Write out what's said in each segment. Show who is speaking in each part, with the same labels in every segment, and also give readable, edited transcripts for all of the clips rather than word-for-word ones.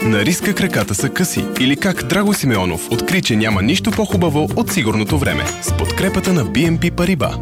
Speaker 1: На риска краката са къси или как Драго Симеонов откри, че няма нищо по-хубаво от сигурното време с подкрепата на BNP Paribas.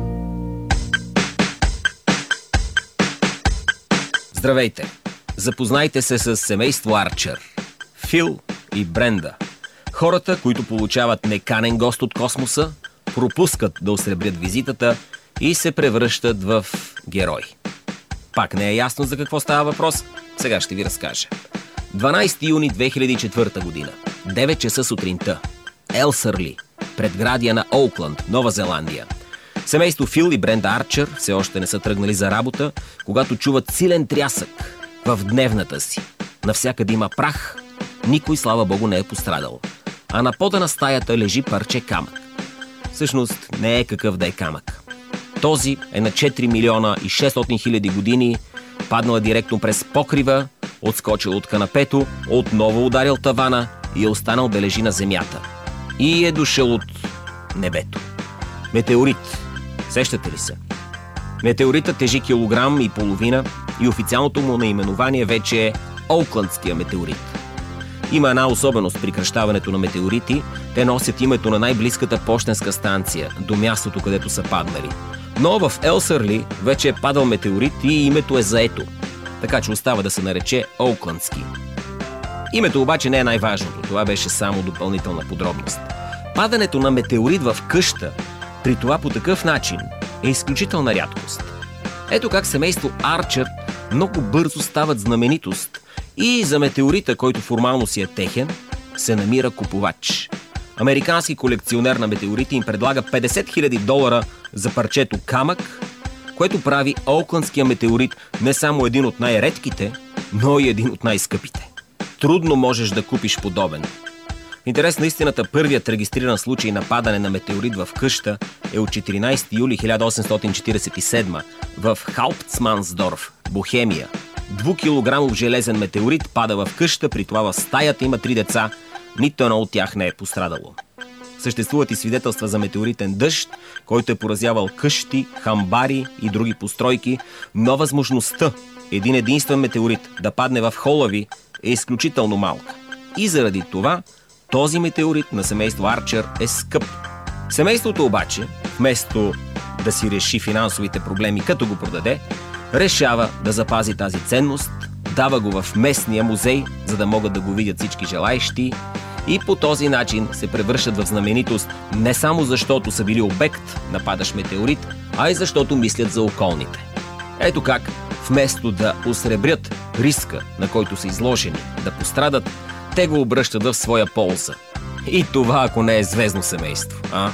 Speaker 2: Здравейте! Запознайте се с семейство Арчер. Фил и Бренда. Хората, които получават неканен гост от космоса, пропускат да осребрят визитата и се превръщат в герои. Пак не е ясно за какво става въпрос, сега ще ви разкажа. 12 юни 2004 година, 9 часа сутринта, Елсърли, предградия на Оукланд, Нова Зеландия. Семейство Фил и Бренда Арчер все още не са тръгнали за работа, когато чуват силен трясък в дневната си. Навсякъде има прах, никой, слава богу, не е пострадал. А на пода на стаята лежи парче камък. Всъщност не е какъв да е камък. Този е на 4 милиона и 600 хиляди години, паднал директно през покрива, отскочил от канапето, отново ударил тавана и е останал да лежи на земята. И е дошъл от небето. Метеорит. Сещате ли се? Метеоритът тежи 1,5 кг и официалното му наименование вече е Оукландския метеорит. Има една особеност при кръщаването на метеорити. Те носят името на най-близката пощенска станция, до мястото, където са паднали. Но в Елсърли вече е падал метеорит и името е заето. Така че остава да се нарече Оукландски. Името обаче не е най-важното. Това беше само допълнителна подробност. Падането на метеорит в къща, при това по такъв начин, е изключителна рядкост. Ето как семейство Арчер много бързо стават знаменитост и за метеорита, който формално си е техен, се намира купувач. Американски колекционер на метеорити им предлага $50 000 за парчето камък, което прави Оукландския метеорит не само един от най-редките, но и един от най-скъпите. Трудно можеш да купиш подобен. В интерес на истината, първият регистриран случай на падане на метеорит в къща е от 14 юли 1847 в Хаупцмансдорф, Бохемия. 2-килограмов железен метеорит пада в къща, при това в стаята има 3 деца, нито едно от тях не е пострадало. Съществуват и свидетелства за метеоритен дъжд, който е поразявал къщи, хамбари и други постройки, но възможността един единствен метеорит да падне в хола ви е изключително малка. И заради това този метеорит на семейство Арчер е скъп. Семейството обаче, вместо да си реши финансовите проблеми като го продаде, решава да запази тази ценност, дава го в местния музей, за да могат да го видят всички желаещи, и по този начин се превръщат в знаменитост не само защото са били обект на падащ метеорит, а и защото мислят за околните. Ето как, вместо да осребрят риска, на който са изложени, да пострадат, те го обръщат в своя полза. И това, ако не е звездно семейство, а?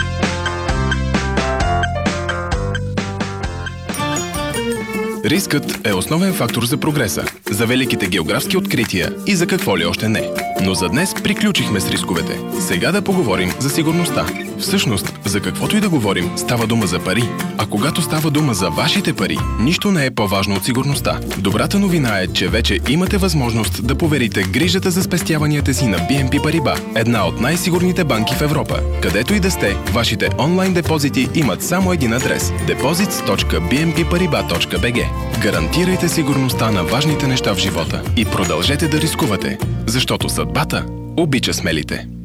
Speaker 1: Рискът е основен фактор за прогреса, за великите географски открития и за какво ли още не. Но за днес приключихме с рисковете. Сега да поговорим за сигурността. Всъщност, за каквото и да говорим, става дума за пари. А когато става дума за вашите пари, нищо не е по-важно от сигурността. Добрата новина е, че вече имате възможност да поверите грижата за спестяванията си на BNP Paribas, една от най-сигурните банки в Европа. Където и да сте, вашите онлайн депозити имат само един адрес – deposits.bnpparibas.bg. Гарантирайте сигурността на важните неща в живота и продължете да рискувате, защото съдбата обича смелите.